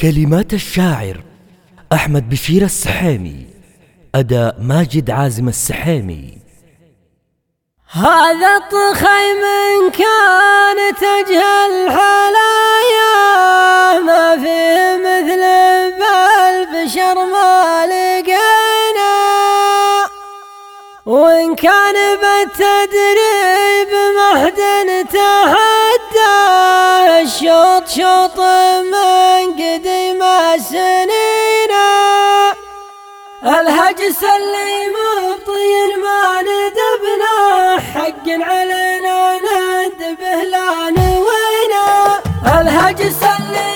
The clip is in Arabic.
كلمات الشاعر أحمد بشير السحيمي، أداء ماجد عازم السحيمي. هذا الطخيم إن كان تجهل حلايا ما فيه مثل بالبشر ما لقينا، وإن كان بالتدريب محد تحدى الشوط شوط من قديم السنينا. الهجس اللي مبطي ما ندبنا حق علينا ندبه لا نوينا. الهجس اللي